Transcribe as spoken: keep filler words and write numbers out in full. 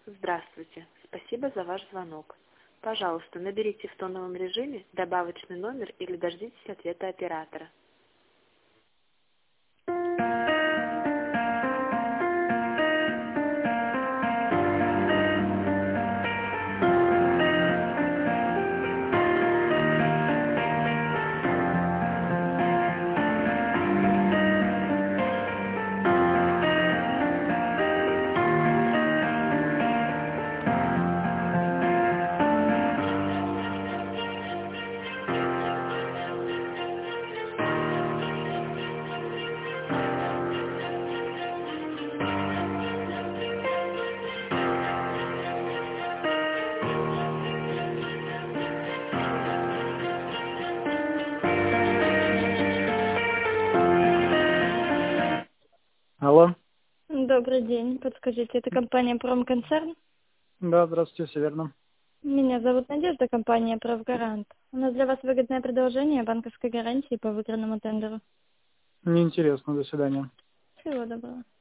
Здравствуйте. Спасибо за ваш звонок. Пожалуйста, наберите в тоновом режиме добавочный номер или дождитесь ответа оператора. Алло. Добрый день. Подскажите, это компания «Промконцерн»? Да, здравствуйте, все верно. Меня зовут Надежда, компания «Правгарант». У нас для вас выгодное предложение банковской гарантии по выигранному тендеру. Неинтересно, до свидания. Всего доброго.